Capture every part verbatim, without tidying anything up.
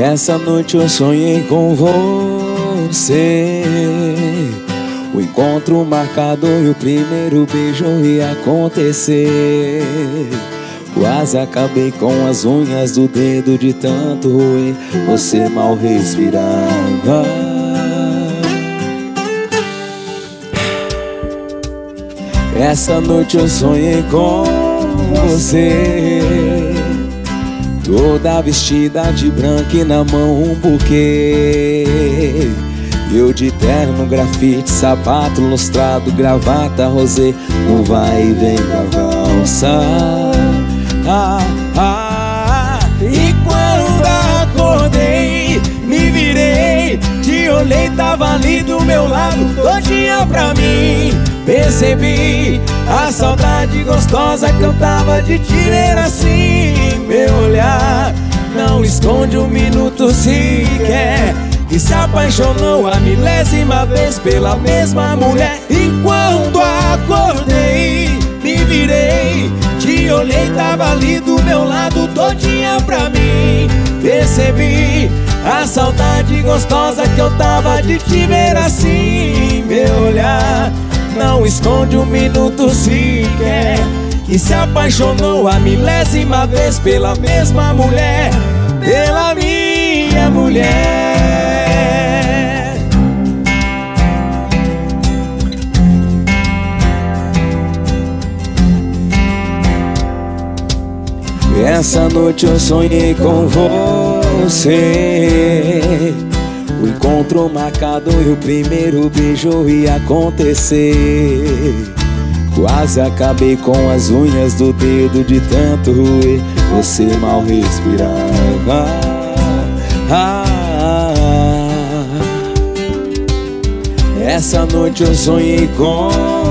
Essa noite eu sonhei com você, o encontro marcado e o primeiro beijo ia acontecer. Quase acabei com as unhas do dedo de tanto ruim, você mal respirava. Essa noite eu sonhei com você, toda vestida de branco e na mão um buquê. Eu de terno, grafite, sapato lustrado, gravata rosé, no vai e vem da valsa. Ah, ah, e quando acordei, me virei, te olhei, tava ali do meu lado, todinha pra mim. Percebi a saudade gostosa que eu tava de te ver assim. Meu olhar não esconde um minuto sequer, que se apaixonou a milésima vez pela mesma mulher. E quando acordei, me virei, te olhei, tava ali do meu lado, todinha pra mim. Percebi a saudade gostosa que eu tava de te ver assim. Meu olhar não esconde um minuto sequer, que se apaixonou a milésima vez pela mesma mulher, pela minha mulher. Essa noite eu sonhei com você, o encontro marcado e o primeiro beijo ia acontecer. Quase acabei com as unhas do dedo de tanto ruir, você mal respirava. Ah, ah, ah. Essa noite eu sonhei com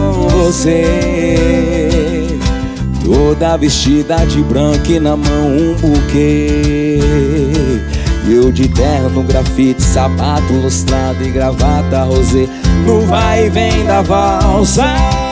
você, toda vestida de branco e na mão um buquê. Eu de terno, grafite, sapato lustrado e gravata rosé, no vai e vem da valsa.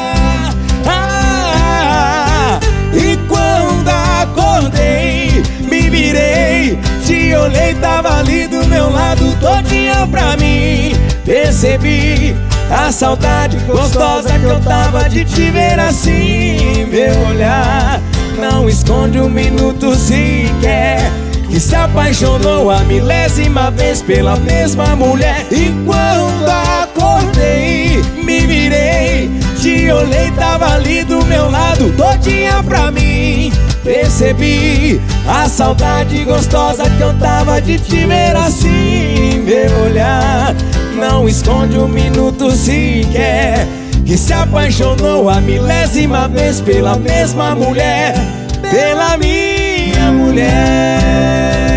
Ah, e quando acordei, me virei, te olhei, tava ali do meu lado, todinha pra mim. Percebi a saudade gostosa que eu tava de te ver assim. Meu olhar não esconde um minuto sequer, que se apaixonou a milésima vez pela mesma mulher. E quando acordei, me virei, te olhei, tava ali do meu lado, todinha pra mim. Percebi a saudade gostosa que eu tava de te ver assim. Meu olhar não esconde um minuto sequer, que se apaixonou a milésima vez pela mesma mulher, pela minha mulher.